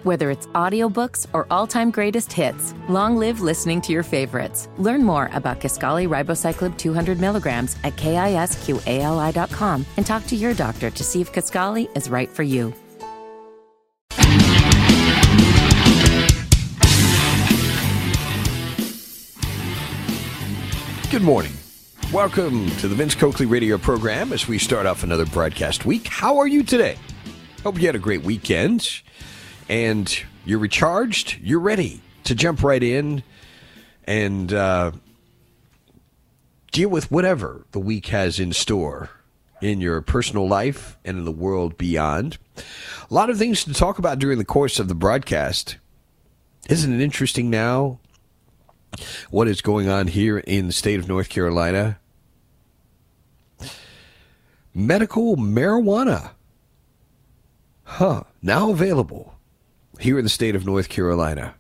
Whether it's audiobooks or all-time greatest hits, long live listening to your favorites. Learn more about Kisqali Ribociclib 200 milligrams at KISQALI.com and talk to your doctor to see if Kisqali is right for you. Good morning. Welcome to the Vince Coakley radio program as we start off another broadcast week. How are you today? Hope you had a great weekend and you're recharged. You're ready to jump right in and deal with whatever the week has in store in your personal life and in the world beyond. A lot of things to talk about during the course of the broadcast. Isn't it interesting now what is going on here in the state of North Carolina? Medical marijuana. Now available here in the state of North Carolina.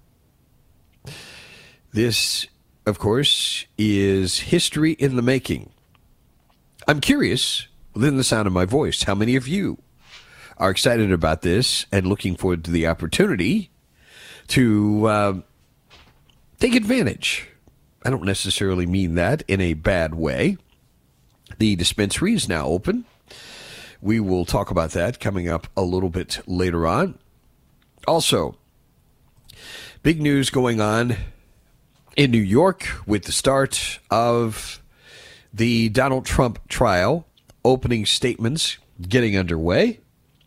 This, of course, is history in the making. I'm curious, within the sound of my voice, how many of you are excited about this and looking forward to the opportunity to take advantage. I don't necessarily mean that in a bad way. The dispensary is now open. We will talk about that coming up a little bit later on. Also, big news going on in New York with the start of the Donald Trump trial, opening statements getting underway.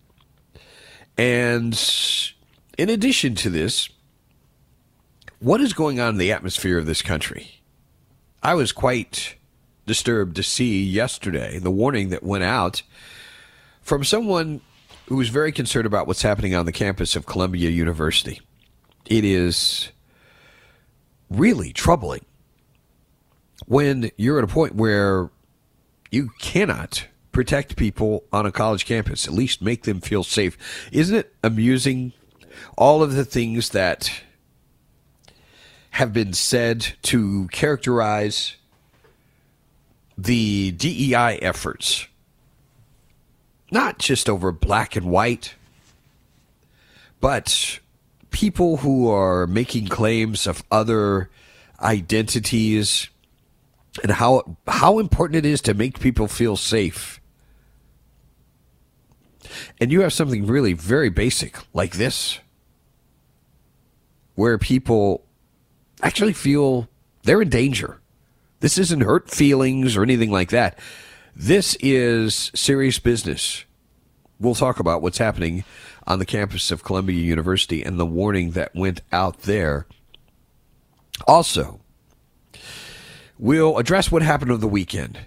And in addition to this, what is going on in the atmosphere of this country? I was quite disturbed to see yesterday the warning that went out from someone who was very concerned about what's happening on the campus of Columbia University. It is really troubling when you're at a point where you cannot protect people on a college campus, at least make them feel safe. Isn't it amusing, all of the things that have been said to characterize the DEI efforts, not just over black and white, but people who are making claims of other identities and how important it is to make people feel safe. And you have something really very basic like this, where people actually feel they're in danger. This isn't hurt feelings or anything like that. This is serious business. We'll talk about what's happening on the campus of Columbia University and the warning that went out there. Also, we'll address what happened over the weekend.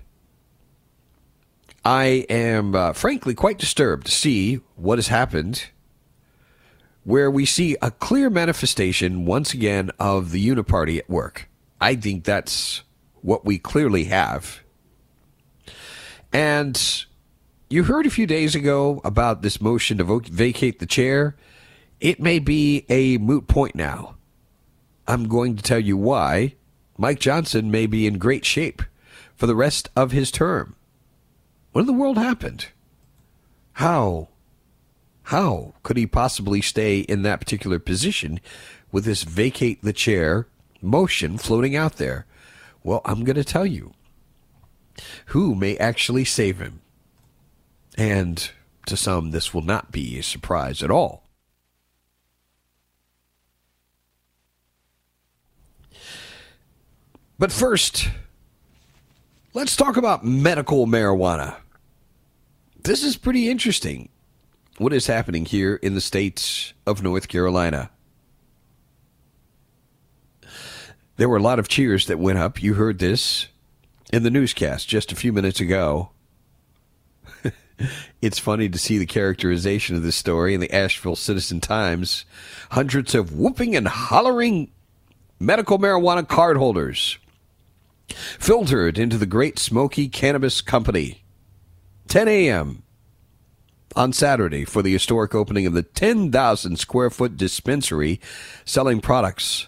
I am, frankly, quite disturbed to see what has happened, where we see a clear manifestation, once again, of the uniparty at work. I think that's what we clearly have. And you heard a few days ago about this motion to vacate the chair. It may be a moot point now. I'm going to tell you why Mike Johnson may be in great shape for the rest of his term. What in the world happened? How could he possibly stay in that particular position with this vacate the chair motion floating out there? Well, I'm going to tell you who may actually save him. And to some, this will not be a surprise at all. But first, let's talk about medical marijuana. This is pretty interesting. What is happening here in the state of North Carolina? There were a lot of cheers that went up. You heard this in the newscast just a few minutes ago. It's funny to see the characterization of this story in the Asheville Citizen-Times. Hundreds of whooping and hollering medical marijuana cardholders filtered into the Great Smoky Cannabis Company. 10 a.m. on Saturday for the historic opening of the 10,000 square foot dispensary selling products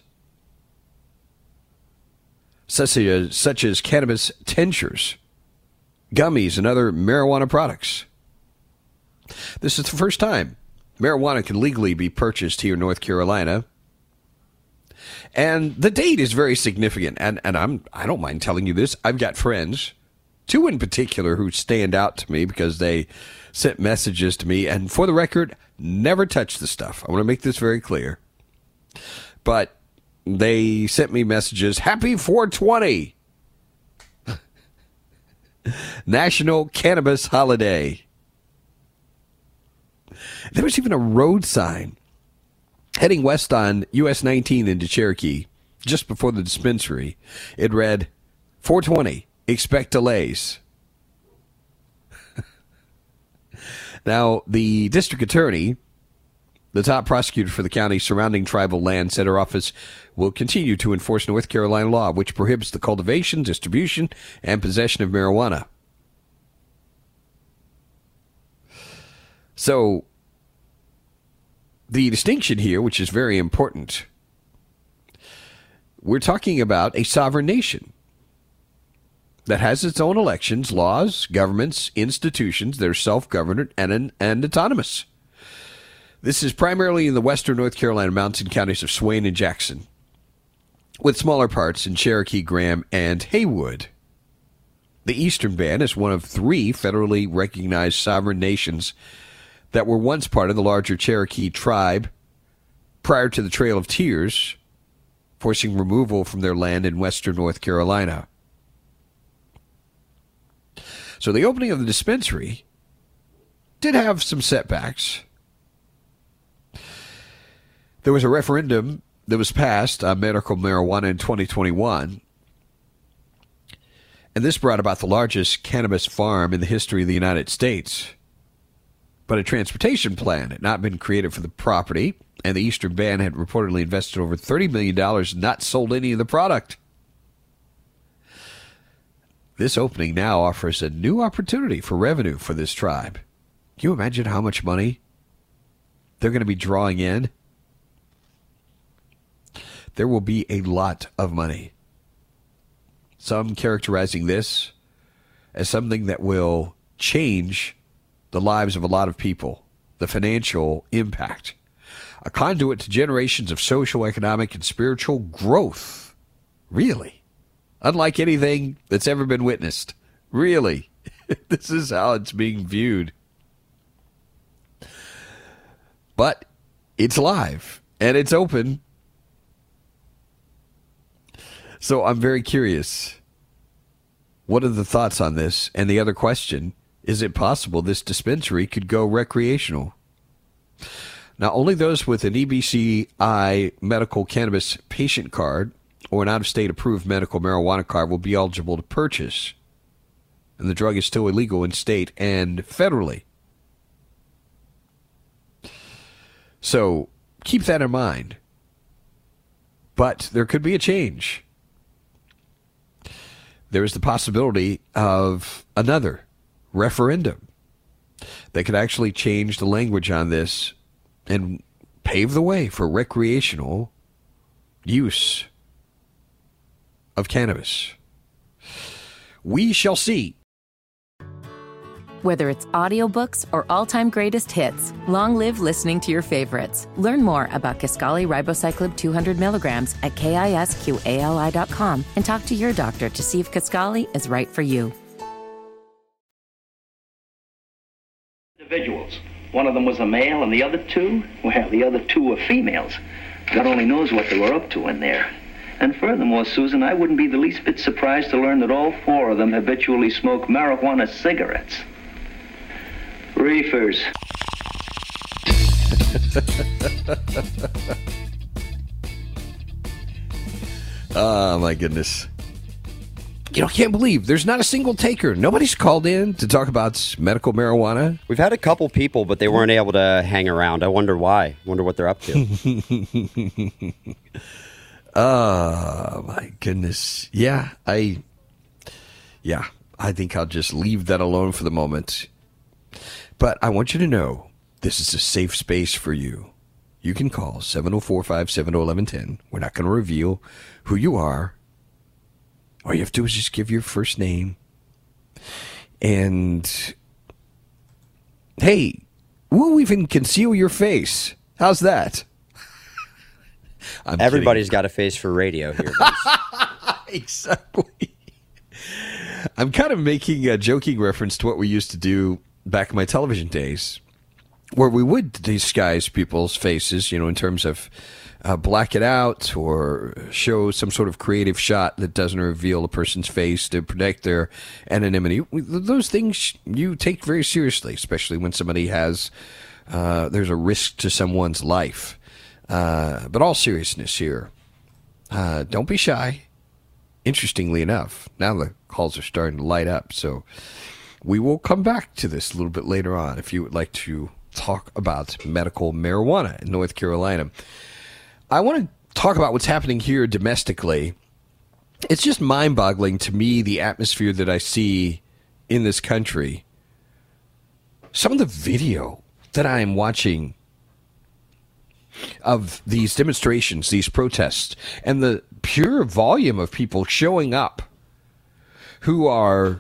such as cannabis tinctures, gummies, and other marijuana products. This is the first time marijuana can legally be purchased here in North Carolina. And the date is very significant. And I don't mind telling you this. I've got friends, two in particular, who stand out to me because they sent messages to me. And for the record, never touched the stuff. I want to make this very clear. But they sent me messages. Happy 420. National Cannabis Holiday. There was even a road sign heading west on US 19 into Cherokee just before the dispensary. It read, 420, expect delays. Now, the district attorney, the top prosecutor for the county surrounding tribal land, said her office will continue to enforce North Carolina law, which prohibits the cultivation, distribution, and possession of marijuana. So, the distinction here, which is very important, we're talking about a sovereign nation that has its own elections, laws, governments, institutions that are self-governed and autonomous. This is primarily in the western North Carolina mountain counties of Swain and Jackson, with smaller parts in Cherokee, Graham, and Haywood. The Eastern Band is one of three federally recognized sovereign nations that were once part of the larger Cherokee tribe prior to the Trail of Tears, forcing removal from their land in western North Carolina. So the opening of the dispensary did have some setbacks. There was a referendum that was passed on medical marijuana in 2021, and this brought about the largest cannabis farm in the history of the United States. But a transportation plan had not been created for the property, and the Eastern Band had reportedly invested over $30 million and not sold any of the product. This opening now offers a new opportunity for revenue for this tribe. Can you imagine how much money they're going to be drawing in? There will be a lot of money. Some characterizing this as something that will change the lives of a lot of people, the financial impact, a conduit to generations of social, economic, and spiritual growth. Really. Unlike anything that's ever been witnessed. Really. This is how it's being viewed. But it's live, and it's open. So I'm very curious. What are the thoughts on this? And the other question, is it possible this dispensary could go recreational? Now, only those with an EBCI medical cannabis patient card or an out-of-state approved medical marijuana card will be eligible to purchase. And the drug is still illegal in state and federally. So keep that in mind. But there could be a change. There is the possibility of another referendum that could actually change the language on this and pave the way for recreational use of cannabis. We shall see. Whether it's audiobooks or all-time greatest hits, long live listening to your favorites. Learn more about Kisqali Ribociclib 200 milligrams at KISQALI.com and talk to your doctor to see if Kisqali is right for you. Individuals. One of them was a male and the other two, well, the other two were females. God only knows what they were up to in there. And furthermore, Susan, I wouldn't be the least bit surprised to learn that all four of them habitually smoke marijuana cigarettes. Reefers. Oh, my goodness. I can't believe there's not a single taker. Nobody's called in to talk about medical marijuana. We've had a couple people, but they weren't able to hang around. I wonder why. Wonder what they're up to. Oh, my goodness. Yeah, I think I'll just leave that alone for the moment. But I want you to know this is a safe space for you. You can call 704-570-1110. We're not going to reveal who you are. All you have to do is just give your first name. And, hey, We'll even conceal your face. How's that? Everybody's got a face for radio here. Exactly. I'm kind of making a joking reference to what we used to do back in my television days, where we would disguise people's faces, in terms of black it out or show some sort of creative shot that doesn't reveal a person's face to protect their anonymity. Those things you take very seriously, especially when somebody has, there's a risk to someone's life. But all seriousness here, don't be shy. Interestingly enough, now the calls are starting to light up, so we will come back to this a little bit later on if you would like to talk about medical marijuana in North Carolina. I want to talk about what's happening here domestically. It's just mind-boggling to me, the atmosphere that I see in this country. Some of the video that I am watching of these demonstrations, these protests, and the pure volume of people showing up who are,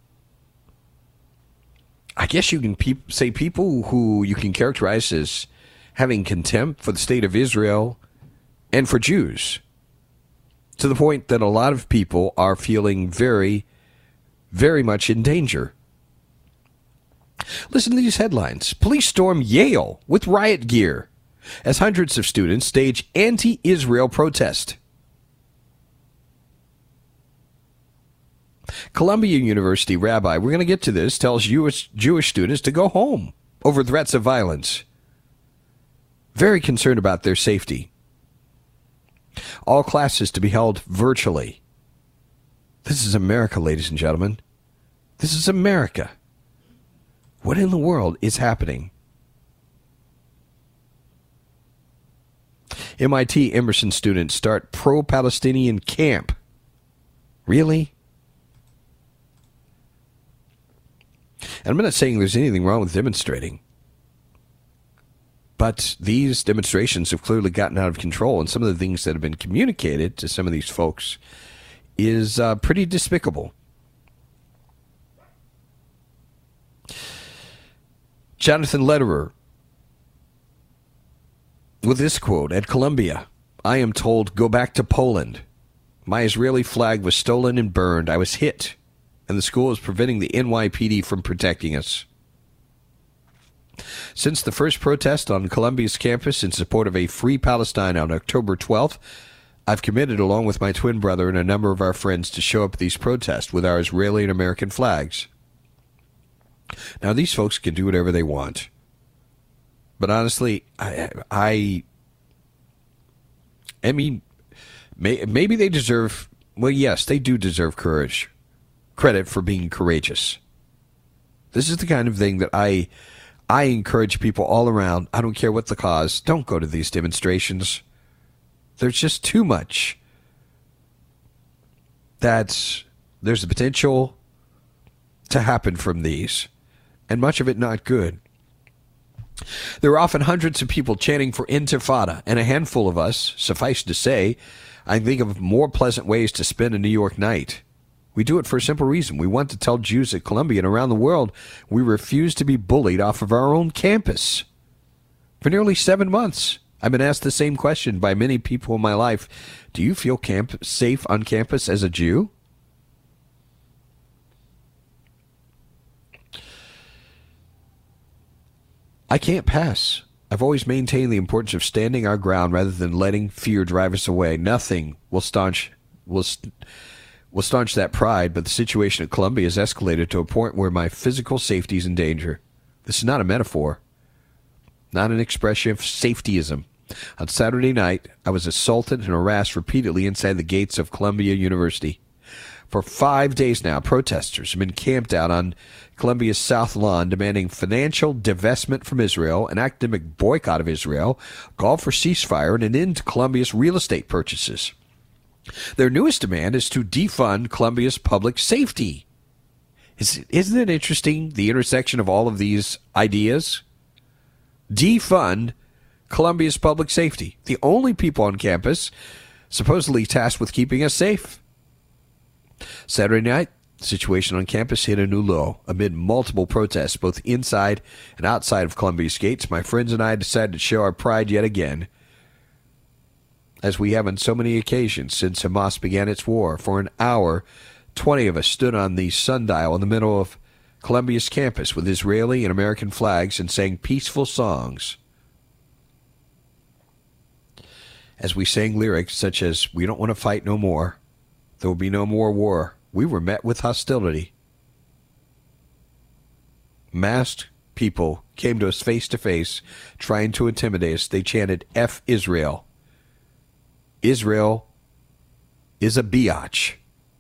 I guess you can say people who you can characterize as having contempt for the state of Israel and for Jews, to the point that a lot of people are feeling very, very much in danger. Listen to these headlines. Police storm Yale with riot gear as hundreds of students stage anti-Israel protest. Columbia University rabbi, we're going to get to this, tells Jewish students to go home over threats of violence. Very concerned about their safety. All classes to be held virtually. This is America, ladies and gentlemen. This is America. What in the world is happening? MIT Emerson students start pro-Palestinian camp. Really? And I'm not saying there's anything wrong with demonstrating, but these demonstrations have clearly gotten out of control, and some of the things that have been communicated to some of these folks is pretty despicable. Jonathan Lederer with this quote, at Columbia, I am told, go back to Poland. My Israeli flag was stolen and burned. I was hit, and the school is preventing the NYPD from protecting us. Since the first protest on Columbia's campus in support of a free Palestine on October 12th, I've committed, along with my twin brother and a number of our friends, to show up at these protests with our Israeli and American flags. Now, these folks can do whatever they want. But honestly, I mean, maybe they deserve, well, yes, they do deserve credit for being courageous. This is the kind of thing that I encourage people all around. I don't care what the cause. Don't go to these demonstrations. There's just too much that there's the potential to happen from these, and much of it not good. There are often hundreds of people chanting for Intifada, and a handful of us, suffice to say, I think of more pleasant ways to spend a New York night. We do it for a simple reason. We want to tell Jews at Columbia and around the world we refuse to be bullied off of our own campus. For nearly 7 months, I've been asked the same question by many people in my life. Do you feel safe on campus as a Jew? I can't pass. I've always maintained the importance of standing our ground rather than letting fear drive us away. Nothing will staunch that pride, but the situation at Columbia has escalated to a point where my physical safety is in danger. This is not a metaphor, not an expression of safetyism. On Saturday night, I was assaulted and harassed repeatedly inside the gates of Columbia University. For 5 days now, protesters have been camped out on Columbia's South Lawn demanding financial divestment from Israel, an academic boycott of Israel, call for ceasefire, and an end to Columbia's real estate purchases. Their newest demand is to defund Columbia's public safety. Isn't it interesting, the intersection of all of these ideas? Defund Columbia's public safety, the only people on campus supposedly tasked with keeping us safe. Saturday night, The situation on campus hit a new low. Amid multiple protests, both inside and outside of Columbia's gates, my friends and I decided to show our pride yet again, as we have on so many occasions since Hamas began its war. For an hour, 20 of us stood on the sundial in the middle of Columbia's campus with Israeli and American flags and sang peaceful songs. As we sang lyrics such as, "We don't want to fight no more. There will be no more war," we were met with hostility. Masked people came to us face to face, trying to intimidate us. They chanted, "F Israel. Israel is a biatch."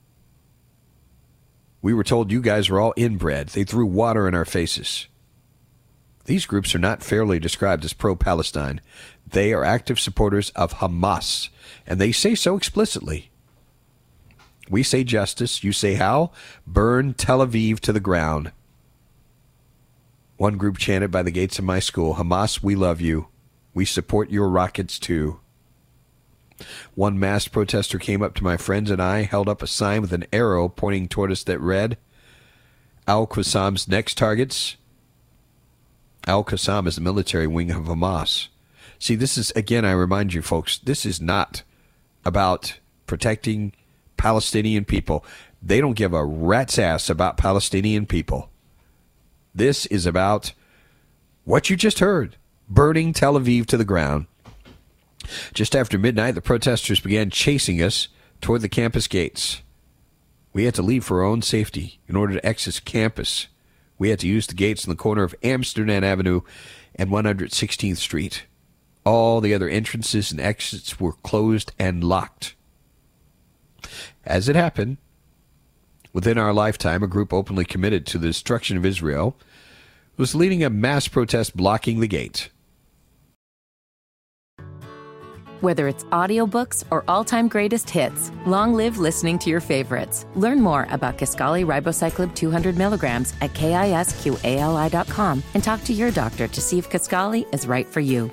We were told you guys are all inbred. They threw water in our faces. These groups are not fairly described as pro-Palestine. They are active supporters of Hamas, and they say so explicitly. We say justice. You say how? Burn Tel Aviv to the ground. One group chanted by the gates of my school, "Hamas, we love you. We support your rockets too." One masked protester came up to my friends and I, held up a sign with an arrow pointing toward us that read, "Al-Qassam's next targets." Al-Qassam is the military wing of Hamas. See, this is, again, I remind you folks, this is not about protecting Palestinian people. They don't give a rat's ass about Palestinian people. This is about what you just heard, burning Tel Aviv to the ground. Just after midnight, the protesters began chasing us toward the campus gates. We had to leave for our own safety. In order to exit campus, we had to use the gates in the corner of Amsterdam Avenue and 116th Street. All the other entrances and exits were closed and locked. As it happened, within our lifetime, a group openly committed to the destruction of Israel was leading a mass protest blocking the gate. Whether it's audiobooks or all-time greatest hits, long live listening to your favorites. Learn more about Kisqali Ribociclib 200 milligrams at KISQALI.com and talk to your doctor to see if Kisqali is right for you.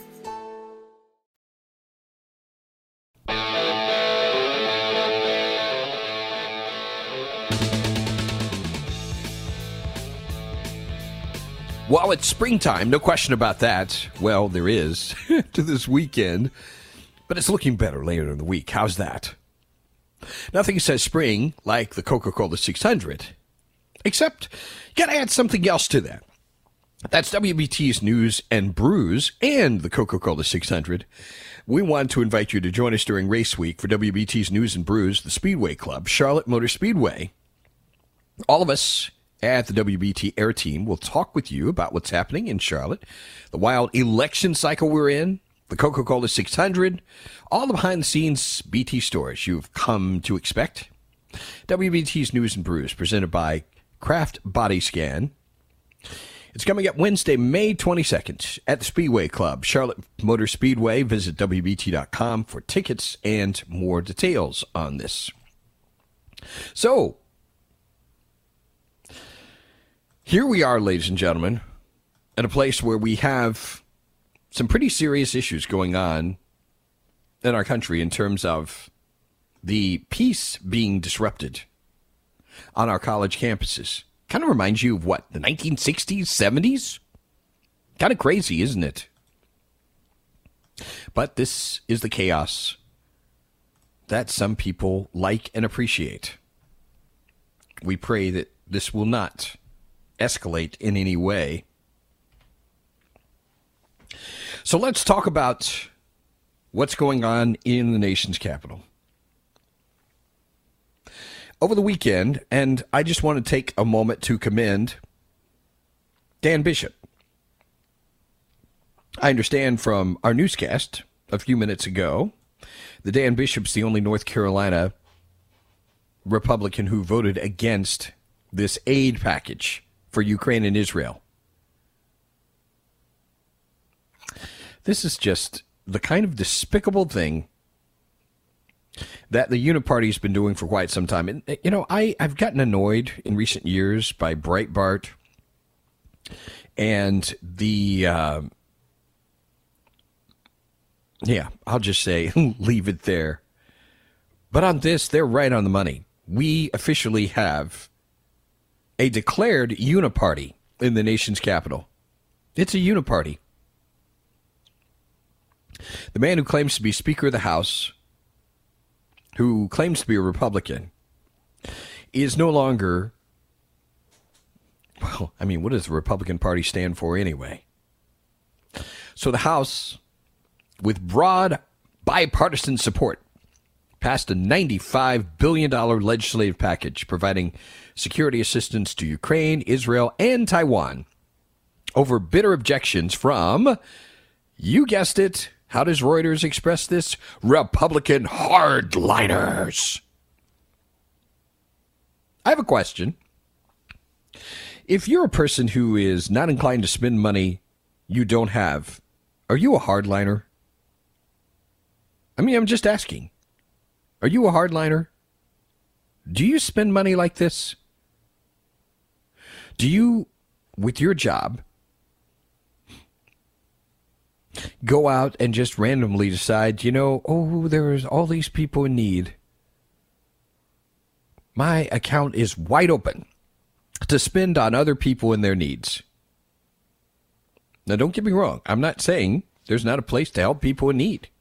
While it's springtime, no question about that. Well, there is to this weekend, but it's looking better later in the week. How's that? Nothing says spring like the Coca-Cola 600, except you got to add something else to that. That's WBT's News and Brews and the Coca-Cola 600. We want to invite you to join us during race week for WBT's News and Brews, the Speedway Club, Charlotte Motor Speedway. All of us at the WBT Air Team will talk with you about what's happening in Charlotte, the wild election cycle we're in, the Coca-Cola 600, all the behind-the-scenes BT stories you've come to expect. WBT's News and Brews, presented by Kraft Body Scan. It's coming up Wednesday, May 22nd at the Speedway Club, Charlotte Motor Speedway. Visit WBT.com for tickets and more details on this. So, here we are, ladies and gentlemen, at a place where we have some pretty serious issues going on in our country in terms of the peace being disrupted on our college campuses. Kind of reminds you of what, the 1960s, 70s? Kind of crazy, isn't it? But this is the chaos that some people like and appreciate. We pray that this will not escalate in any way. So let's talk about what's going on in the nation's capital. Over the weekend, and I just want to take a moment to commend Dan Bishop. I understand from our newscast a few minutes ago that Dan Bishop's the only North Carolina Republican who voted against this aid package for Ukraine and Israel. This is just the kind of despicable thing that the Uniparty's been doing for quite some time. And, you know, I've gotten annoyed in recent years by Breitbart and the, I'll just say, leave it there. But on this, they're right on the money. We officially have a declared uniparty in the nation's capital. It's a uniparty. The man who claims to be Speaker of the House, who claims to be a Republican, is no longer, well, I mean, what does the Republican Party stand for anyway? So the House, with broad bipartisan support, passed a $95 billion legislative package providing security assistance to Ukraine, Israel, and Taiwan over bitter objections from, you guessed it, how does Reuters express this? Republican hardliners. I have a question. If you're a person who is not inclined to spend money you don't have, are you a hardliner? I mean, I'm just asking. Are you a hardliner? Do you spend money like this? Do you, with your job, go out and just randomly decide, there's all these people in need. My account is wide open to spend on other people and their needs. Now, don't get me wrong. I'm not saying there's not a place to help people in need.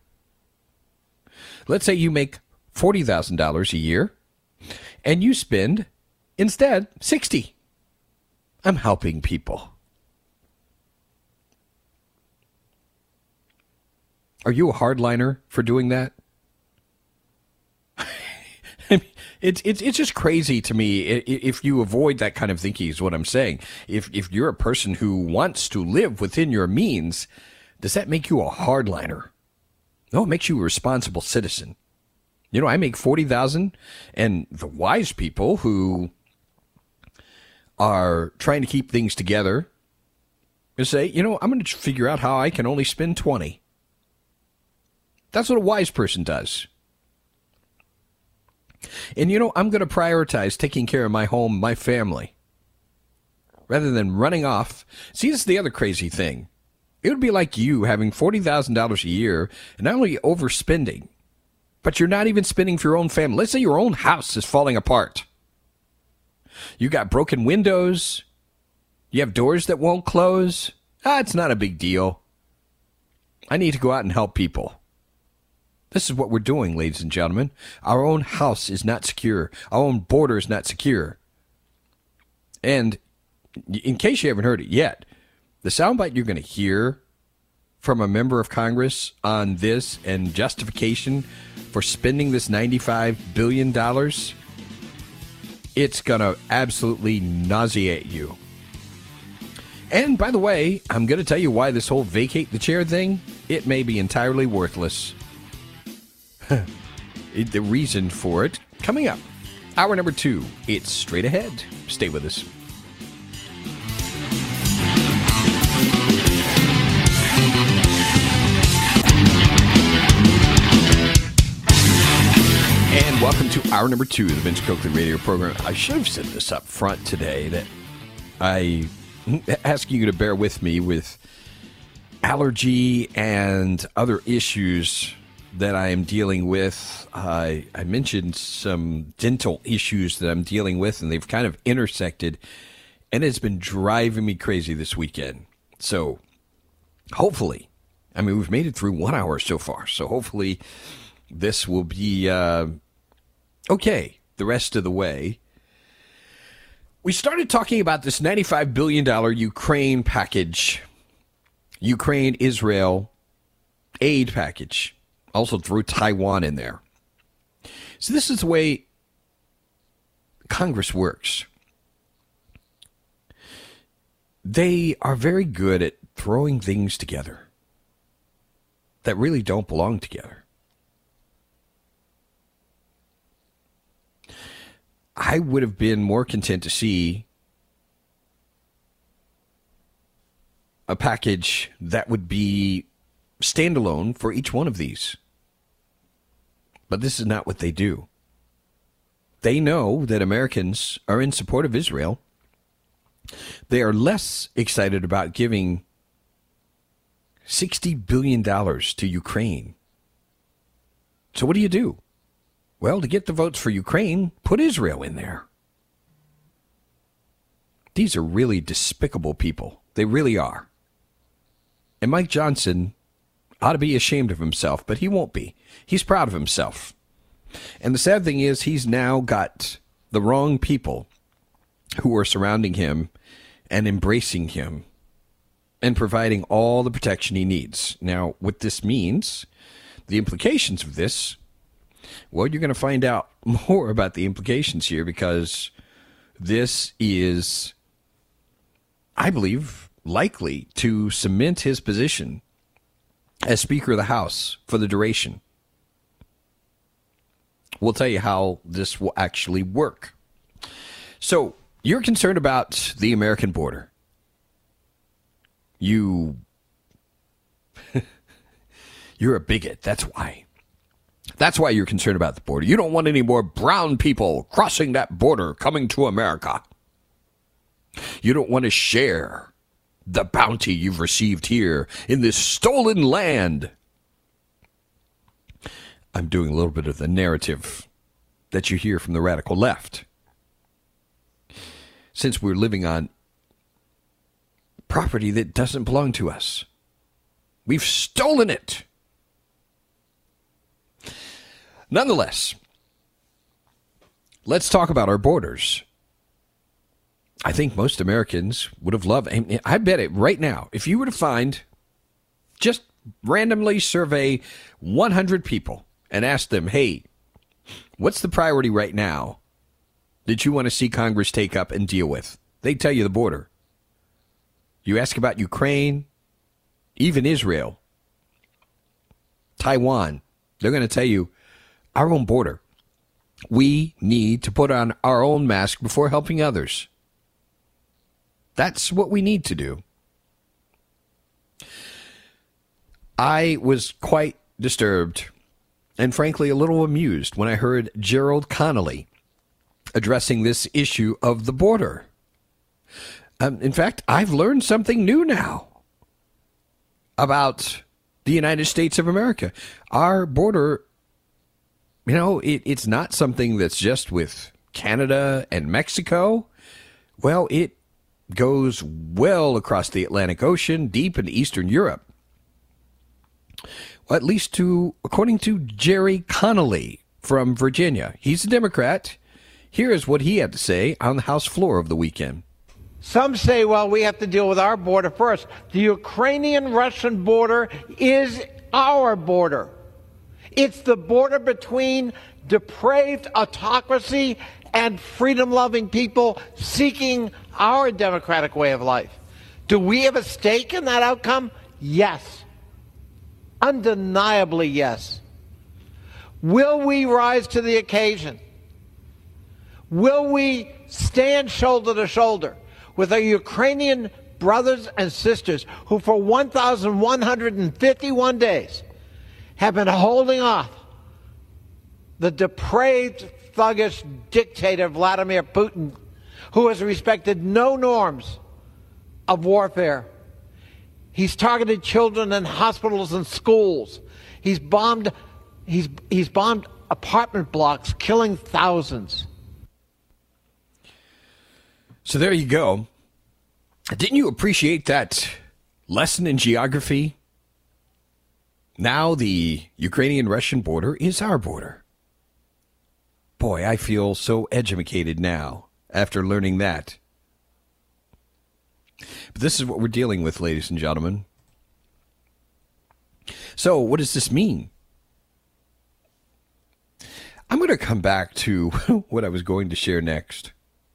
Let's say you make $40,000 a year and you spend instead $60,000. I'm helping people. Are you a hardliner for doing that? I mean, it's just crazy to me if you avoid that kind of thinking is what I'm saying. If you're a person who wants to live within your means, does that make you a hardliner? No, it makes you a responsible citizen. I make $40,000, and the wise people who are trying to keep things together say, I'm going to figure out how I can only spend $20,000. That's what a wise person does. And, I'm going to prioritize taking care of my home, my family, rather than running off. See, this is the other crazy thing. It would be like you having $40,000 a year and not only overspending, but you're not even spending for your own family. Let's say your own house is falling apart. You got broken windows. You have doors that won't close. It's not a big deal. I need to go out and help people. This is what we're doing, ladies and gentlemen. Our own house is not secure. Our own border is not secure. And in case you haven't heard it yet, the soundbite you're going to hear from a member of Congress on this and justification for spending this $95 billion, it's going to absolutely nauseate you. And by the way, I'm going to tell you why this whole vacate the chair thing, it may be entirely worthless. The reason for it coming up. Hour number 2. It's straight ahead. Stay with us. And welcome to hour number 2 of the Vince Coakley radio program. I should have said this up front today that I asking you to bear with me with allergy and other issues that I am dealing with. I mentioned some dental issues that I'm dealing with, and they've kind of intersected, and it's been driving me crazy this weekend. So hopefully, we've made it through 1 hour so far, so hopefully this will be okay the rest of the way. We started talking about this $95 billion Ukraine package, Ukraine-Israel aid package. Also threw Taiwan in there. So this is the way Congress works. They are very good at throwing things together that really don't belong together. I would have been more content to see a package that would be standalone for each one of these. But this is not what they do. They know that Americans are in support of Israel. They are less excited about giving $60 billion to Ukraine. So what do? Well, to get the votes for Ukraine, put Israel in there. These are really despicable people. They really are. And Mike Johnson ought to be ashamed of himself, but he won't be. He's proud of himself. And the sad thing is he's now got the wrong people who are surrounding him and embracing him and providing all the protection he needs. Now, what this means, the implications of this, well, you're going to find out more about the implications here, because this is, I believe, likely to cement his position as Speaker of the House for the duration. We'll tell you how this will actually work. So, you're concerned about the American border. You're a bigot. That's why. That's why you're concerned about the border. You don't want any more brown people crossing that border coming to America. You don't want to share the bounty you've received here in this stolen land. I'm doing a little bit of the narrative that you hear from the radical left. Since we're living on property that doesn't belong to us, we've stolen it. Nonetheless, let's talk about our borders. I think most Americans would have loved, I bet it right now, if you were to find, just randomly survey 100 people and ask them, hey, what's the priority right now that you want to see Congress take up and deal with? They tell you the border. You ask about Ukraine, even Israel, Taiwan, they're going to tell you our own border. We need to put on our own mask before helping others. That's what we need to do. I was quite disturbed and frankly a little amused when I heard Gerald Connolly addressing this issue of the border. In fact, I've learned something new now about the United States of America. Our border, it's not something that's just with Canada and Mexico. Well, it goes well across the Atlantic Ocean, deep into Eastern Europe. Well, at least according to Jerry Connolly from Virginia. He's a Democrat. Here is what he had to say on the House floor over the weekend. Some say, well, we have to deal with our border first. The Ukrainian-Russian border is our border. It's the border between depraved autocracy and freedom-loving people seeking our democratic way of life. Do we have a stake in that outcome? Yes. Undeniably, yes. Will we rise to the occasion? Will we stand shoulder to shoulder with our Ukrainian brothers and sisters who for 1,151 days have been holding off the depraved, thuggish dictator Vladimir Putin, who has respected no norms of warfare? He's targeted children in hospitals and schools. He's bombed apartment blocks, killing thousands. So there you go. Didn't you appreciate that lesson in geography? Now the Ukrainian-Russian border is our border. Boy, I feel so educated now after learning that. But this is what we're dealing with, ladies and gentlemen. So what does this mean? I'm going to come back to what I was going to share next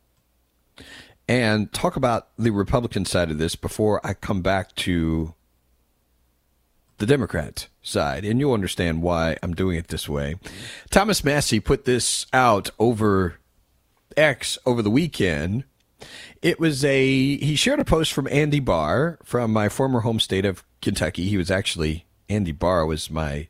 and talk about the Republican side of this before I come back to the Democrat side, and you'll understand why I'm doing it this way. Thomas Massie put this out over X over the weekend. He shared a post from Andy Barr from my former home state of Kentucky. Andy Barr was my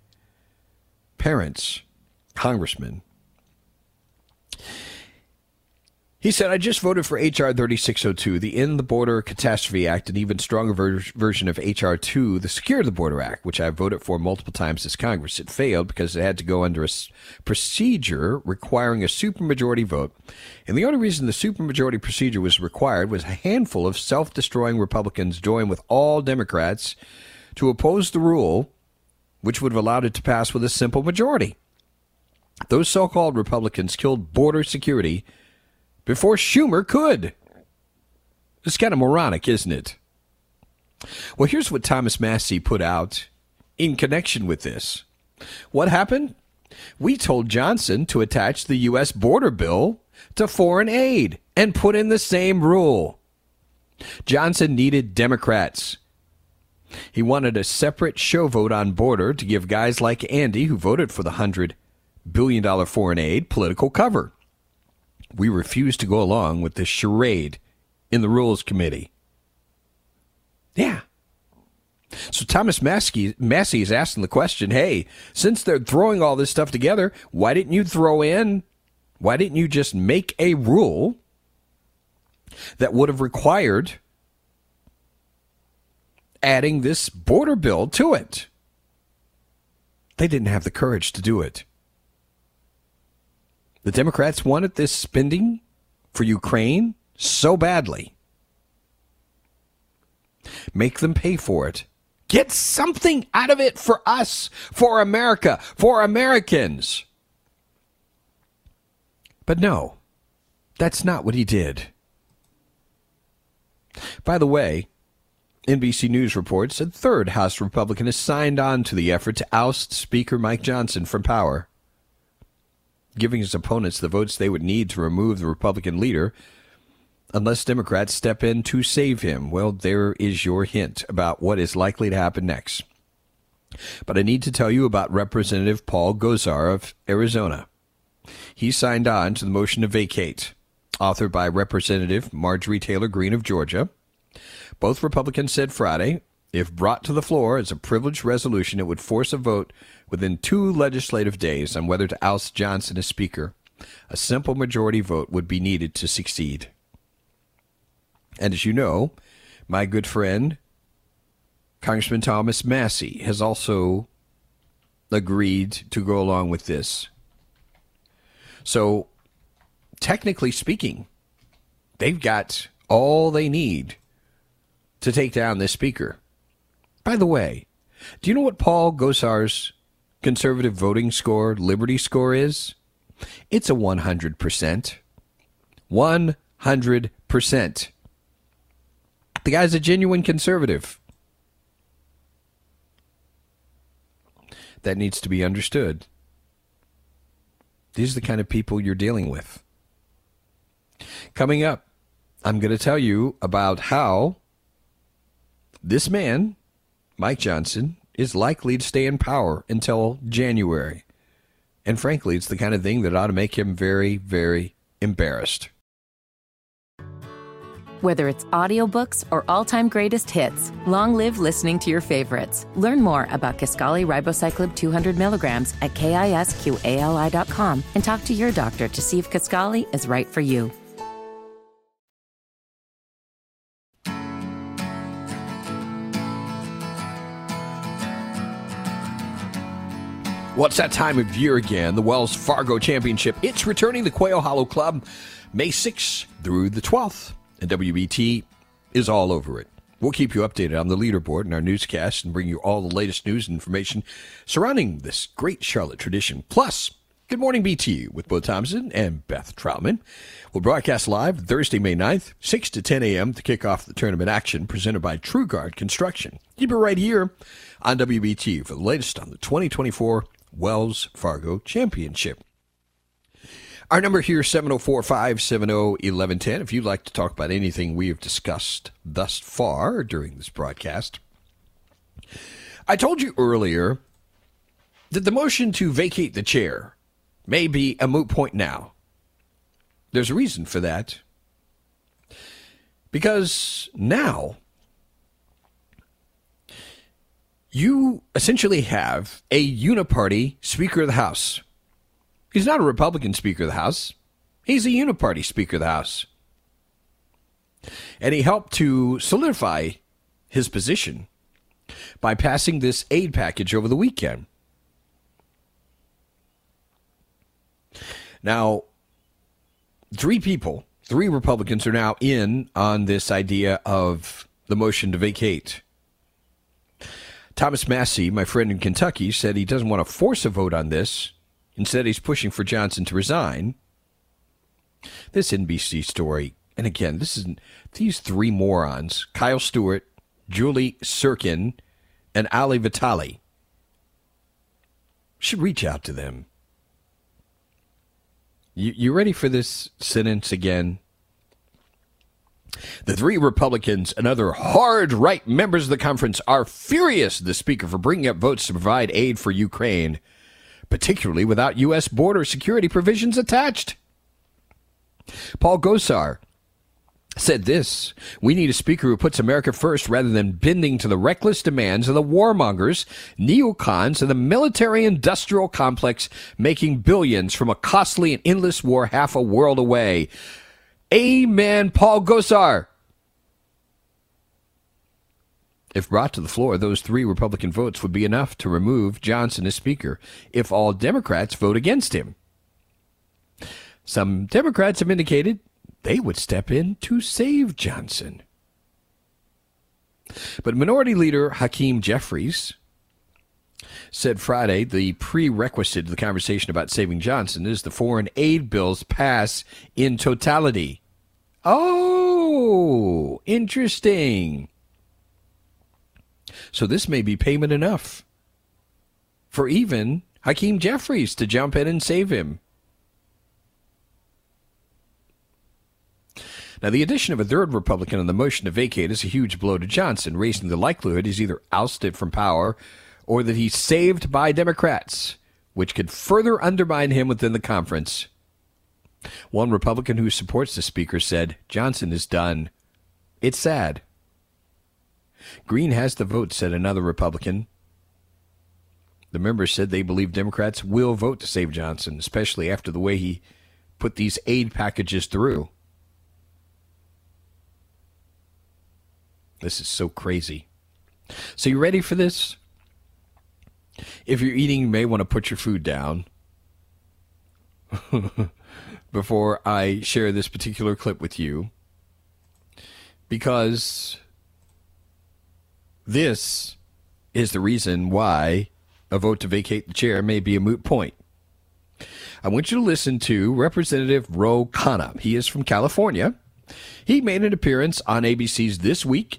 parents' congressman. He said, I just voted for H.R. 3602, the End the Border Catastrophe Act, an even stronger version of H.R. 2, the Secure the Border Act, which I voted for multiple times this Congress. It failed because it had to go under a procedure requiring a supermajority vote. And the only reason the supermajority procedure was required was a handful of self-destroying Republicans joined with all Democrats to oppose the rule, which would have allowed it to pass with a simple majority. Those so-called Republicans killed border security before Schumer could. It's kind of moronic, isn't it? Well, here's what Thomas Massie put out in connection with this. What happened? We told Johnson to attach the U.S. border bill to foreign aid and put in the same rule. Johnson needed Democrats. He wanted a separate show vote on border to give guys like Andy, who voted for the $100 billion foreign aid, political cover. We refused to go along with this charade in the Rules Committee. Yeah. So Thomas Massie is asking the question, hey, since they're throwing all this stuff together, why didn't you just make a rule that would have required adding this border bill to it? They didn't have the courage to do it. The Democrats wanted this spending for Ukraine so badly. Make them pay for it. Get something out of it for us, for America, for Americans. But no, that's not what he did. By the way, NBC News reports a third House Republican has signed on to the effort to oust Speaker Mike Johnson from power, giving his opponents the votes they would need to remove the Republican leader unless Democrats step in to save him. Well, there is your hint about what is likely to happen next. But I need to tell you about Representative Paul Gosar of Arizona. He signed on to the motion to vacate, authored by Representative Marjorie Taylor Greene of Georgia. Both Republicans said Friday, if brought to the floor as a privileged resolution, it would force a vote within 2 legislative days on whether to oust Johnson as Speaker. A simple majority vote would be needed to succeed. And as you know, my good friend, Congressman Thomas Massie, has also agreed to go along with this. So, technically speaking, they've got all they need to take down this speaker. By the way, do you know what Paul Gosar's conservative voting score, Liberty score is? It's a 100%. 100%. The guy's a genuine conservative. That needs to be understood. These are the kind of people you're dealing with. Coming up, I'm going to tell you about how this man, Mike Johnson, is likely to stay in power until January. And frankly, it's the kind of thing that ought to make him very, very embarrassed. Whether it's audiobooks or all-time greatest hits, long live listening to your favorites. Learn more about Kisqali Ribociclib 200 milligrams at KISQALI.com and talk to your doctor to see if Kisqali is right for you. Well, it's that time of year again, the Wells Fargo Championship. It's returning to Quail Hollow Club May 6th through the 12th, and WBT is all over it. We'll keep you updated on the leaderboard in our newscast and bring you all the latest news and information surrounding this great Charlotte tradition. Plus, Good Morning BT with Bo Thompson and Beth Troutman. We'll broadcast live Thursday, May 9th, 6 to 10 a.m. to kick off the tournament action presented by TrueGuard Construction. Keep it right here on WBT for the latest on the 2024 Wells Fargo Championship. Our number here is 704-570-1110. If you'd like to talk about anything we have discussed thus far during this broadcast. I told you earlier that the motion to vacate the chair may be a moot point now. There's a reason for that. Because now you essentially have a uniparty Speaker of the House. He's not a Republican Speaker of the House. He's a uniparty Speaker of the House. And he helped to solidify his position by passing this aid package over the weekend. Now, three Republicans are now in on this idea of the motion to vacate. Thomas Massie, my friend in Kentucky, said he doesn't want to force a vote on this. Instead, he's pushing for Johnson to resign. This NBC story, and again, these three morons, Kyle Stewart, Julie Sirkin, and Ali Vitali, should reach out to them. You ready for this sentence again? The three Republicans and other hard-right members of the conference are furious at the Speaker for bringing up votes to provide aid for Ukraine, particularly without U.S. border security provisions attached. Paul Gosar said this: "We need a Speaker who puts America first rather than bending to the reckless demands of the warmongers, neocons, and the military-industrial complex making billions from a costly and endless war half a world away." Amen, Paul Gosar. If brought to the floor, those three Republican votes would be enough to remove Johnson as Speaker if all Democrats vote against him. Some Democrats have indicated they would step in to save Johnson. But Minority Leader Hakeem Jeffries said Friday the prerequisite to the conversation about saving Johnson is the foreign aid bills pass in totality. Oh, interesting. So this may be payment enough for even Hakeem Jeffries to jump in and save him. Now, the addition of a third Republican on the motion to vacate is a huge blow to Johnson, raising the likelihood he's either ousted from power or that he's saved by Democrats, which could further undermine him within the conference. One Republican who supports the Speaker said, "Johnson is done. It's sad." Green has the vote, said another Republican. The members said they believe Democrats will vote to save Johnson, especially after the way he put these aid packages through. This is so crazy. So you ready for this? If you're eating, you may want to put your food down before I share this particular clip with you, because this is the reason why a vote to vacate the chair may be a moot point. I want you to listen to Representative Ro Khanna. He is from California. He made an appearance on ABC's This Week,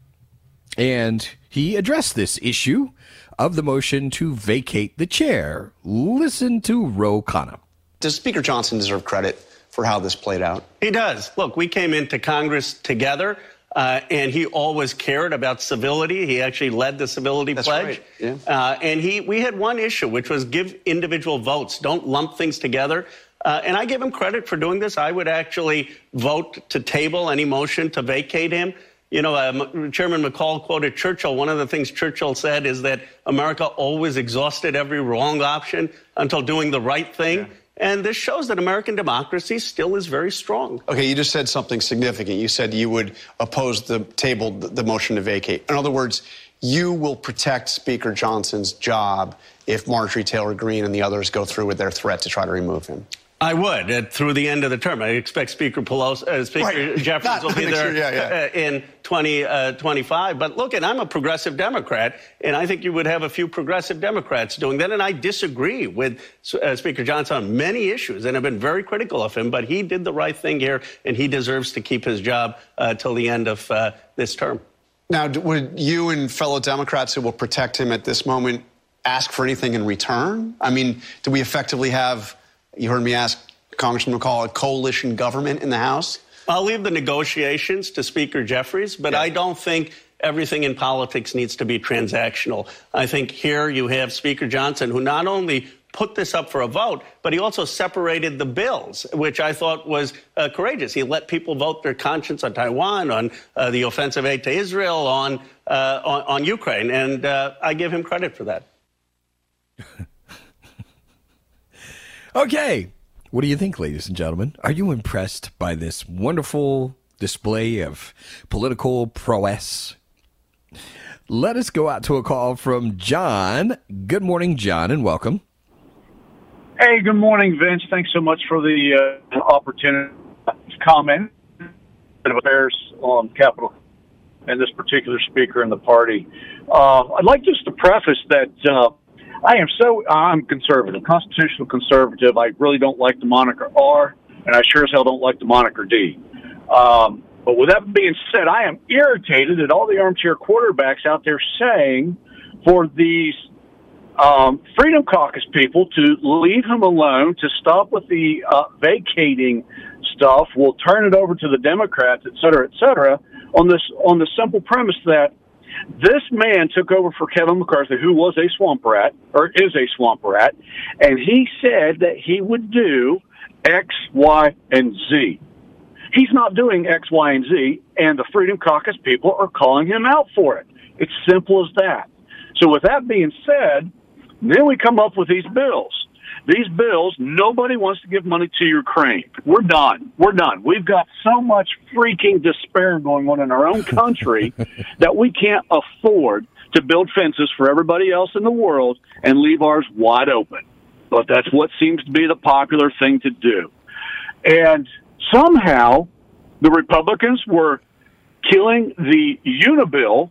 and he addressed this issue of the motion to vacate the chair. Listen to Ro Khanna. Does Speaker Johnson deserve credit for how this played out? He does. Look, we came into Congress together, and he always cared about civility. He actually led the civility pledge. Right. Yeah. And we had one issue, which was give individual votes. Don't lump things together. And I give him credit for doing this. I would actually vote to table any motion to vacate him. You know, Chairman McCall quoted Churchill. One of the things Churchill said is that America always exhausted every wrong option until doing the right thing. Yeah. And this shows that American democracy still is very strong. Okay, you just said something significant. You said you would oppose the motion to vacate. In other words, you will protect Speaker Johnson's job if Marjorie Taylor Greene and the others go through with their threat to try to remove him. I would, through the end of the term. I expect Speaker Jeffries will be there in 2025. But look, and I'm a progressive Democrat, and I think you would have a few progressive Democrats doing that. And I disagree with Speaker Johnson on many issues, and I've been very critical of him. But he did the right thing here, and he deserves to keep his job till the end of this term. Now, would you and fellow Democrats who will protect him at this moment ask for anything in return? I mean, do we effectively have... You heard me ask Congressman McCall, a coalition government in the House? I'll leave the negotiations to Speaker Jeffries, but I don't think everything in politics needs to be transactional. I think here you have Speaker Johnson, who not only put this up for a vote, but he also separated the bills, which I thought was courageous. He let people vote their conscience on Taiwan, on the offensive aid to Israel, on Ukraine, and I give him credit for that. Okay, What do you think, ladies and gentlemen? Are you impressed by this wonderful display of political prowess? Let us go out to a call from John. Good morning, John, and welcome. Hey, good morning, Vince. Thanks so much for the opportunity to comment affairs on Capitol and this particular speaker in the party. I'd like just to preface that I'm conservative, constitutional conservative. I really don't like the moniker R, and I sure as hell don't like the moniker D. But with that being said, I am irritated at all the armchair quarterbacks out there saying for these Freedom Caucus people to leave him alone, to stop with the vacating stuff. We'll turn it over to the Democrats, et cetera, on the simple premise that this man took over for Kevin McCarthy, who was a swamp rat, or is a swamp rat, and he said that he would do X, Y, and Z. He's not doing X, Y, and Z, and the Freedom Caucus people are calling him out for it. It's simple as that. So with that being said, then we come up with these bills. These bills, nobody wants to give money to Ukraine. We're done. We've got so much freaking despair going on in our own country that we can't afford to build fences for everybody else in the world and leave ours wide open. But that's what seems to be the popular thing to do. And somehow the Republicans were killing the Unibill.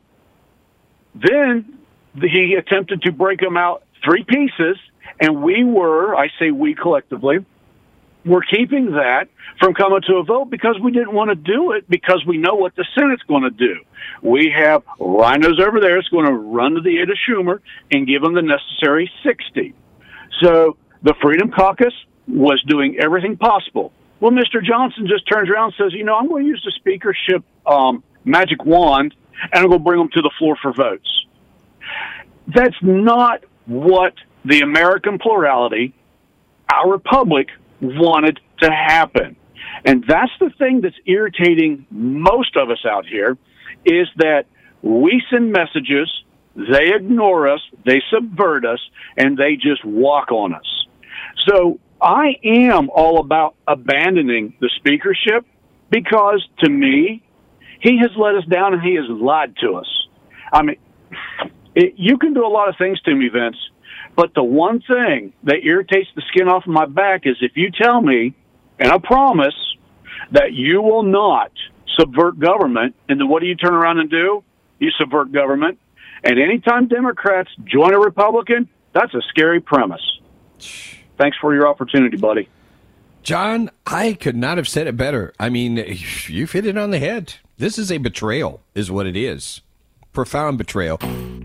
Then he attempted to break them out 3 pieces, and I say we collectively, were keeping that from coming to a vote because we didn't want to do it because we know what the Senate's going to do. We have rhinos over there that's going to run to the aid of Schumer and give them the necessary 60. So the Freedom Caucus was doing everything possible. Well, Mr. Johnson just turns around and says, I'm going to use the speakership magic wand, and I'm going to bring them to the floor for votes. That's not what the American plurality, our republic, wanted to happen. And that's the thing that's irritating most of us out here, is that we send messages, they ignore us, they subvert us, and they just walk on us. So I am all about abandoning the speakership because, to me, he has let us down and he has lied to us. I mean, you can do a lot of things to me, Vince, but the one thing that irritates the skin off of my back is if you tell me, and I promise, that you will not subvert government, and then what do you turn around and do? You subvert government. And anytime Democrats join a Republican, that's a scary premise. Thanks for your opportunity, buddy. John, I could not have said it better. I mean, you've hit it on the head. This is a betrayal, is what it is. Profound betrayal.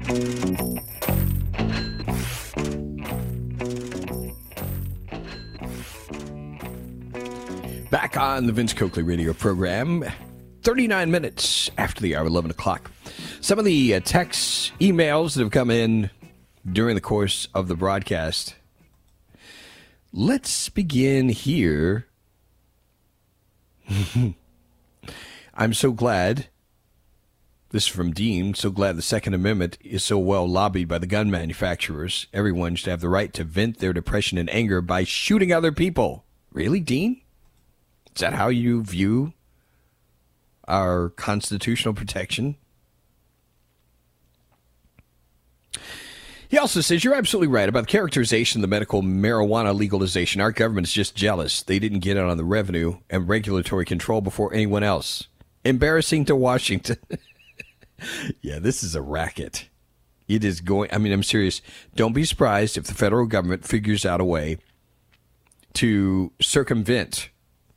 Back on the Vince Coakley radio program, 39 minutes after the hour, 11 o'clock. Some of the texts, emails that have come in during the course of the broadcast. Let's begin here. I'm so glad, this is from Dean, so glad the Second Amendment is so well lobbied by the gun manufacturers. Everyone should have the right to vent their depression and anger by shooting other people. Really, Dean? Is that how you view our constitutional protection? He also says, you're absolutely right about the characterization of the medical marijuana legalization. Our government is just jealous. They didn't get it on the revenue and regulatory control before anyone else. Embarrassing to Washington. Yeah, this is a racket. It is going, I'm serious. Don't be surprised if the federal government figures out a way to circumvent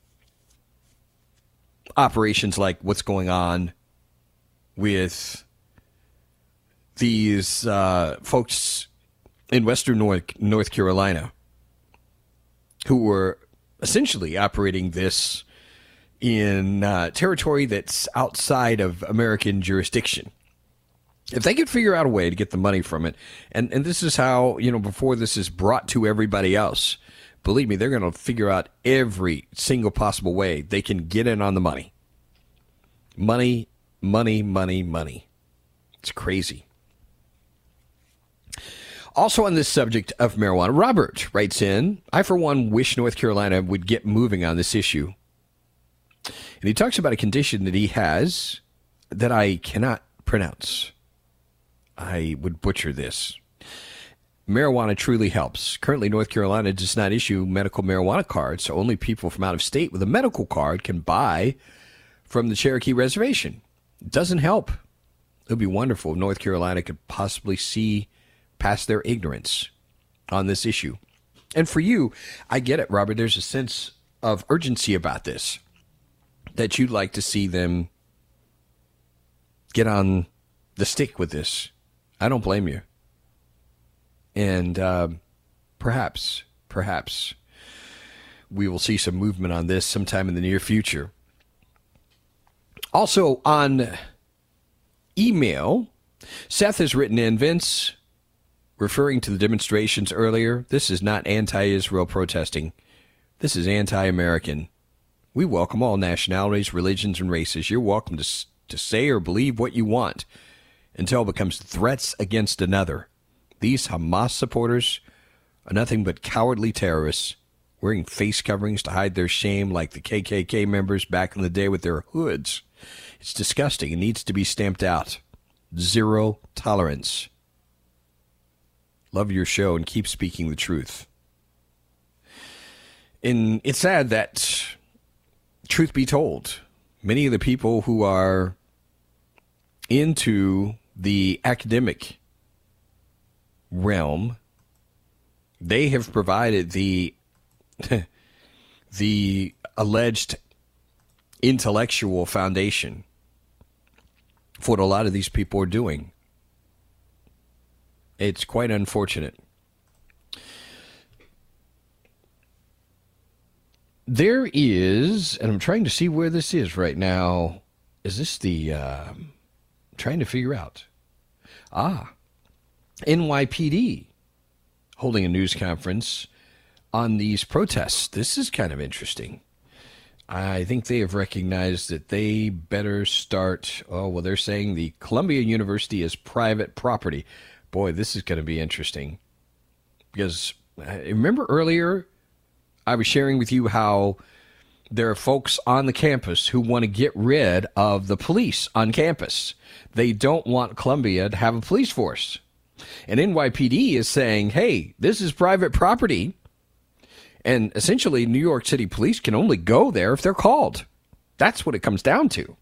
operations like what's going on with these folks in western North Carolina who were essentially operating this in territory that's outside of American jurisdiction. If they could figure out a way to get the money from it, and this is how, before this is brought to everybody else, believe me, they're going to figure out every single possible way they can get in on the money. Money, money, money, money. It's crazy. Also on this subject of marijuana, Robert writes in, I, for one, wish North Carolina would get moving on this issue. And he talks about a condition that he has that I cannot pronounce. I would butcher this. Marijuana truly helps. Currently, North Carolina does not issue medical marijuana cards, so only people from out of state with a medical card can buy from the Cherokee Reservation. It doesn't help. It would be wonderful if North Carolina could possibly see past their ignorance on this issue. And for you, I get it, Robert. There's a sense of urgency about this, that you'd like to see them get on the stick with this. I don't blame you. And perhaps we will see some movement on this sometime in the near future. Also on email, Seth has written in, Vince, referring to the demonstrations earlier, this is not anti-Israel protesting. This is anti-American. We welcome all nationalities, religions, and races. You're welcome to say or believe what you want until it becomes threats against another. These Hamas supporters are nothing but cowardly terrorists wearing face coverings to hide their shame like the KKK members back in the day with their hoods. It's disgusting. It needs to be stamped out. Zero tolerance. Love your show and keep speaking the truth. And it's sad that, truth be told, many of the people who are into the academic realm, they have provided the the alleged intellectual foundation for what a lot of these people are doing. It's quite unfortunate. There is, and I'm trying to see where this is right now. Is this the, trying to figure out. NYPD holding a news conference on these protests. This is kind of interesting. I think they have recognized that they better start, they're saying the Columbia University is private property. Boy, this is going to be interesting. Because remember earlier, I was sharing with you how there are folks on the campus who want to get rid of the police on campus. They don't want Columbia to have a police force. And NYPD is saying, hey, this is private property. And essentially, New York City police can only go there if they're called. That's what it comes down to.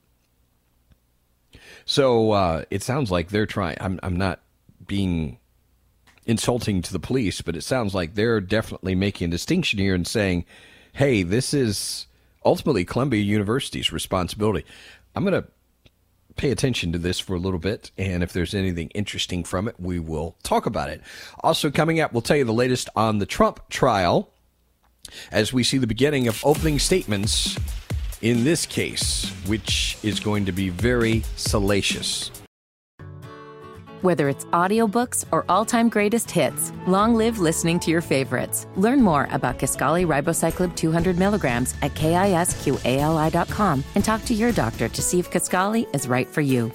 So it sounds like they're trying. I'm not being insulting to the police, but it sounds like they're definitely making a distinction here and saying, hey, this is ultimately Columbia University's responsibility. I'm going to pay attention to this for a little bit, and if there's anything interesting from it, we will talk about it. Also coming up, we'll tell you the latest on the Trump trial as we see the beginning of opening statements in this case, which is going to be very salacious. Whether it's audiobooks or all-time greatest hits, long live listening to your favorites. Learn more about Kisqali Ribociclib 200 milligrams at KISQALI.com and talk to your doctor to see if Kisqali is right for you.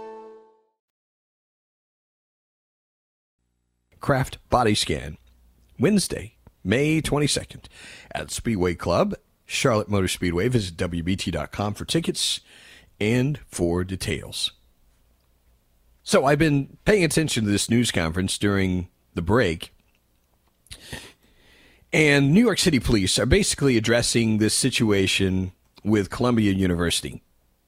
Kraft Body Scan, Wednesday, May 22nd at Speedway Club, Charlotte Motor Speedway. Visit WBT.com for tickets and for details. So I've been paying attention to this news conference during the break, and New York City police are basically addressing this situation with Columbia University.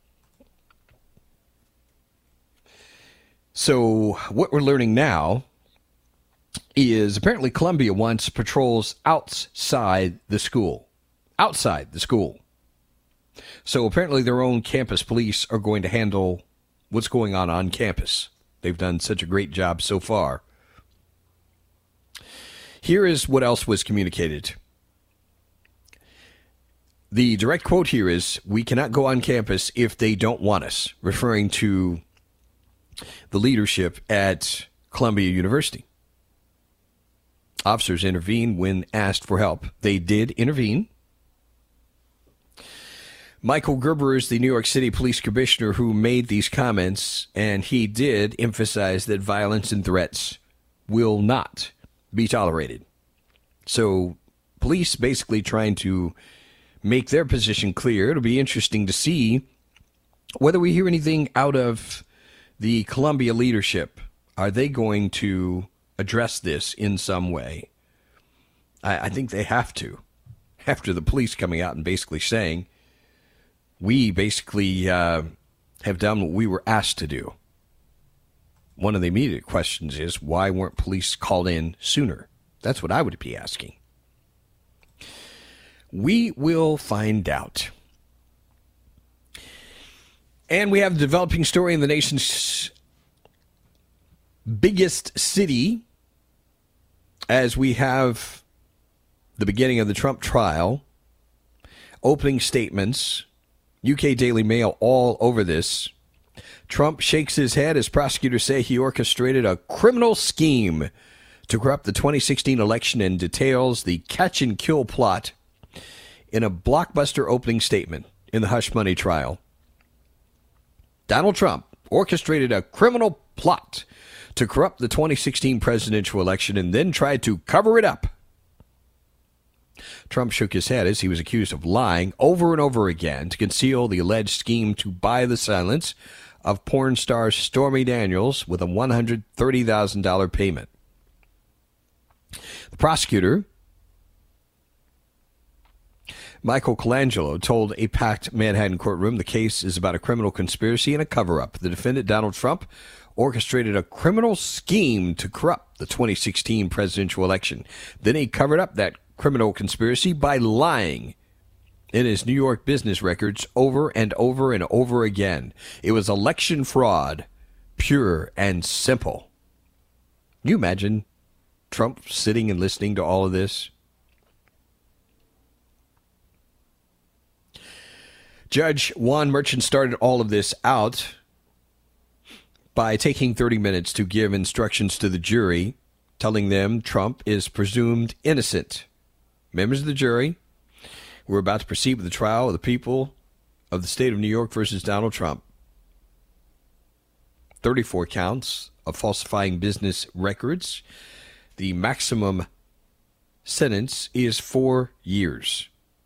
So what we're learning now is apparently Columbia wants patrols outside the school. Outside the school. So apparently their own campus police are going to handle what's going on campus. They've done such a great job so far. Here is what else was communicated. The direct quote here is, we cannot go on campus if they don't want us, referring to the leadership at Columbia University. Officers intervened when asked for help. They did intervene. Michael Gerber is the New York City Police Commissioner who made these comments, and he did emphasize that violence and threats will not be tolerated. So police basically trying to make their position clear. It'll be interesting to see whether we hear anything out of the Columbia leadership. Are they going to address this in some way? I think they have to. After the police coming out and basically saying, we basically have done what we were asked to do. One of the immediate questions is, why weren't police called in sooner? That's what I would be asking. We will find out. And we have a developing story in the nation's biggest city as we have the beginning of the Trump trial, opening statements, UK Daily Mail all over this. Trump shakes his head as prosecutors say he orchestrated a criminal scheme to corrupt the 2016 election and details the catch-and-kill plot in a blockbuster opening statement in the hush money trial. Donald Trump orchestrated a criminal plot to corrupt the 2016 presidential election and then tried to cover it up. Trump shook his head as he was accused of lying over and over again to conceal the alleged scheme to buy the silence of porn star Stormy Daniels with a $130,000 payment. The prosecutor, Michael Colangelo, told a packed Manhattan courtroom the case is about a criminal conspiracy and a cover-up. The defendant, Donald Trump, orchestrated a criminal scheme to corrupt the 2016 presidential election. Then he covered up that criminal conspiracy by lying in his New York business records over and over and over again. It was election fraud, pure and simple. Can you imagine Trump sitting and listening to all of this? Judge Juan Merchant started all of this out by taking 30 minutes to give instructions to the jury, telling them Trump is presumed innocent. Members of the jury, we're about to proceed with the trial of the people of the state of New York versus Donald Trump. 34 counts of falsifying business records. The maximum sentence is 4 years.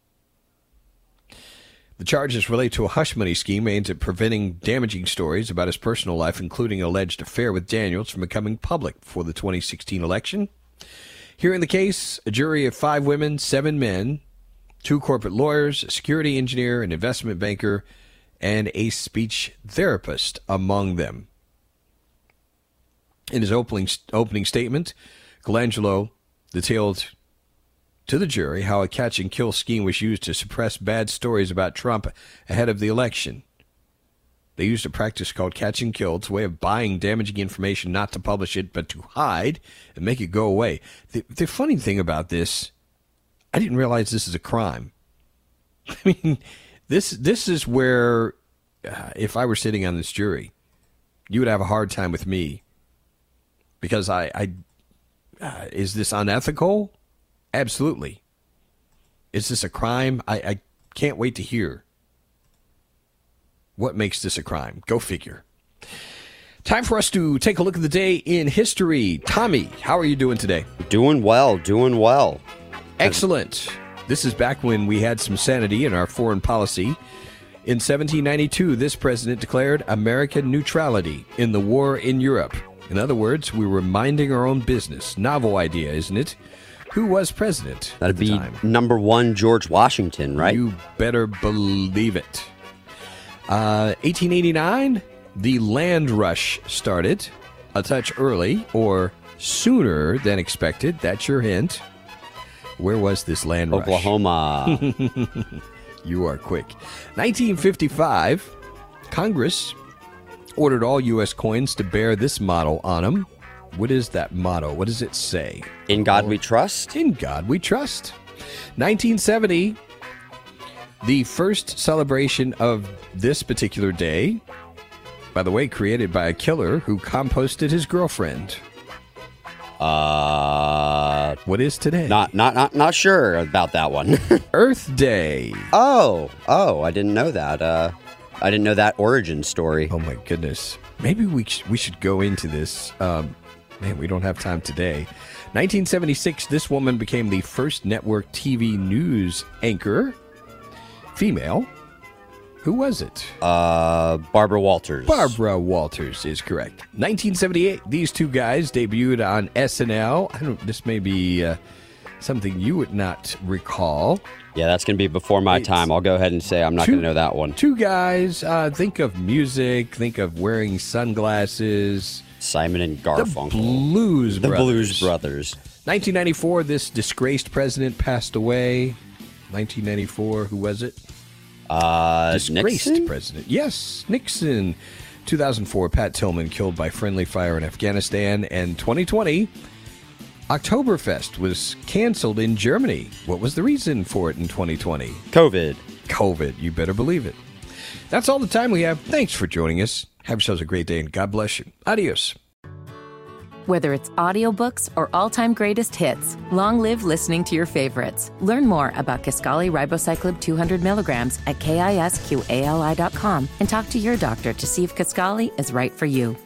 The charges relate to a hush money scheme aimed at preventing damaging stories about his personal life, including an alleged affair with Daniels, from becoming public before the 2016 election. Hearing the case, a jury of 5 women, 7 men, 2 corporate lawyers, a security engineer, an investment banker, and a speech therapist among them. In his opening statement, Colangelo detailed to the jury how a catch-and-kill scheme was used to suppress bad stories about Trump ahead of the election. They used a practice called catch-and-kill. It's a way of buying damaging information, not to publish it, but to hide and make it go away. The funny thing about this, I didn't realize this is a crime. I mean, this is where, if I were sitting on this jury, you would have a hard time with me. Because is this unethical? Absolutely. Is this a crime? I can't wait to hear what makes this a crime. Go figure. Time for us to take a look at the day in history. Tommy, how are you doing today? Doing well, doing well. Excellent. This is back when we had some sanity in our foreign policy. In 1792, this president declared American neutrality in the war in Europe. In other words, we were minding our own business. Novel idea, isn't it? Who was president? That'd be number 1, George Washington, right? You better believe it. 1889, the land rush started. A touch early, or sooner than expected. That's your hint. Where was this land rush? Oklahoma. You are quick. 1955, Congress ordered all U.S. coins to bear this motto on them. What is that motto? What does it say? In God we trust. In God we trust. 1970, the first celebration of this particular day, by the way, created by a killer who composted his girlfriend. What is today? Not sure about that one. Earth Day. Oh, I didn't know that. I didn't know that origin story. Oh my goodness. Maybe we should go into this. Man, we don't have time today. 1976, this woman became the first network TV news anchor. Female. Who was it? Barbara Walters. Barbara Walters is correct. 1978, these two guys debuted on SNL. This may be something you would not recall. Yeah, that's going to be before my time. I'll go ahead and say I'm not going to know that one. Two guys, think of music, think of wearing sunglasses. Simon and Garfunkel. The Blues Brothers. 1994, this disgraced president passed away. 1994, who was it? Disgraced Nixon? president. Yes, Nixon. 2004, Pat Tillman killed by friendly fire in Afghanistan. And 2020, Oktoberfest was canceled in Germany. What was the reason for it in 2020? COVID. You better believe it. That's all the time we have. Thanks for joining us. Have yourselves a great day, and God bless you. Adios. Whether it's audiobooks or all-time greatest hits, long live listening to your favorites. Learn more about Kisqali Ribociclib 200 milligrams at KISQALI.com and talk to your doctor to see if Kisqali is right for you.